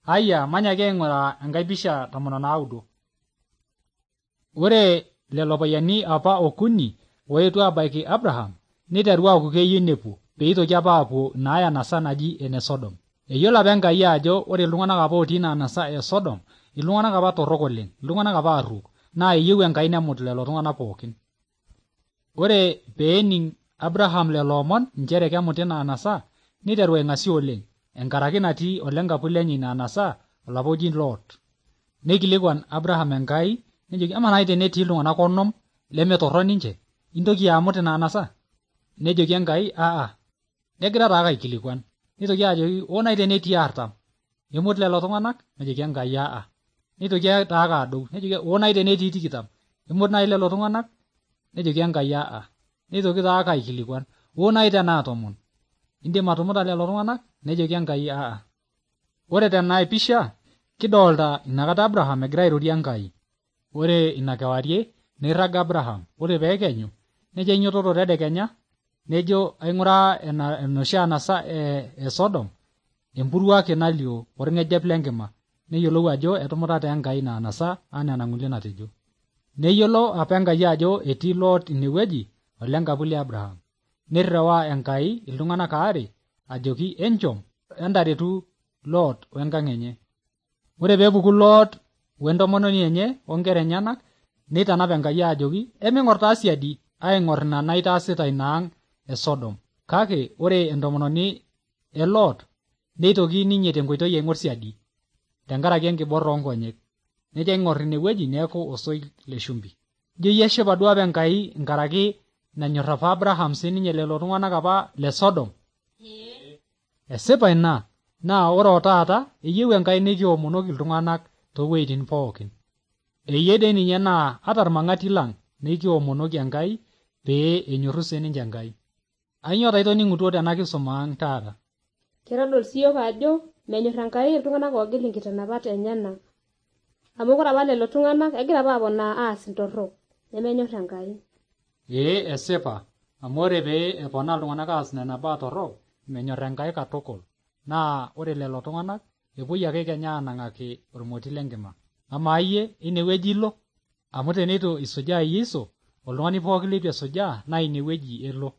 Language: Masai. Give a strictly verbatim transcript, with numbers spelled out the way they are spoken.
Aya manyake aing'uraa enkai pisha tomon naudo. Ore lelo payiani apa okuni oetuo abaiki Abraham niteru aaku keyieu nepuo peitoki apa aapuo ina anasa naji ene Sodom. Eyiolo apa Enkai ajo ore iltung'anak apa otii ina anasa e Sodom iltung'anak apa torrok oleng, iltung'anak apa arruok, naa eyieu Enkai nemut lelo tung'anak pookin. Ore peening Abraham lelo omon nchere kemuti ina anasa niteru aing'asie oleng enkaraki natii olenkapu lenye ina anasa olapa oji Lot. Neikilikuan Abraham Enkai nejoki ama nai tenetii iltung'anak onom lemetorro ninche intoki amut ina anasa? Nejoki Enkai aa negira taake aikilikuan. Nitoki ajoki oo nai tenetii artam emut lelo tung'anak? Nejoki Enkai aa. Nitoki taake adou nejoki oo nai tenetii tikitam emut nai lelo tung'anak? Nejoki Enkai aa. Nitoki taake aikilikuan oo nai tenaa tomon indim atumuta lelo tung'anak? Nejoki Enkai aa. Ore tena pisha kidolta inakata Abraham egira airorie Enkai. Ore ina kewarie neirrag Abraham. Ore peekenyu nejo ainyototo tedekenya nejo aing'uraa enoshi anasa e, e Sodom empuruo ake nalio orng'ejep lenkima neyiolou ajo etumuta taa Enkai ina anasa anaa enang'ole natejo. Neyiolo apa Enkai ajo etii Lot inewueji olenkapu le Abraham. Nirriwaa Enkai iltung'anak aare ajoki enchom entaretu Lot wenkang' enye. Ore peepuku Lot wentomononi enye onkera enyenak neitanap Enkai ajoki eming'or taa siadi aing'or ina naitaasita ina ang' e Sodom. Kake ore entomononi e Lot neitoki ninye tenkoitoi aing'or siadi tenkaraki enkibor oonkonyek. Nejo aing'or inewueji neeku osoit le shumbi. Ijo iyie eshipa duo apa Enkai nkaraki nanyorr apa Abraham sininye lelo tung'anak apa le Sodom. Esipa ina naa ore otaata eyieu Enkai nikiomonoki iltung'anak toowueitin pookin. Eyie dei ninye naa ata irmang'ati lang' nikiomonoki Enkai pee enyorru sininche Enkai. Ainyoo taa itoning'utuo tena kisuma ang' taata? Kitodol siyiok ajo menyorr Enkai iltung'anak oogil inkitanapat enyenak. Amu ore apa lelo tung'anak egira apa aponaa aas intorrok nemenyorr Enkai. Ee esipa amu ore pee eponaa iltung'anak aas nena baa torrok menyorr Enkai katukul. Naa ore lelo tung'anak epuoi ake kenya aanang'aki ormoti lenkima. Amaa iyie inewueji ilo? Amu teneitu isujaa Yeiso oltung'ani pookin leitu esujaa naa inewueji elo.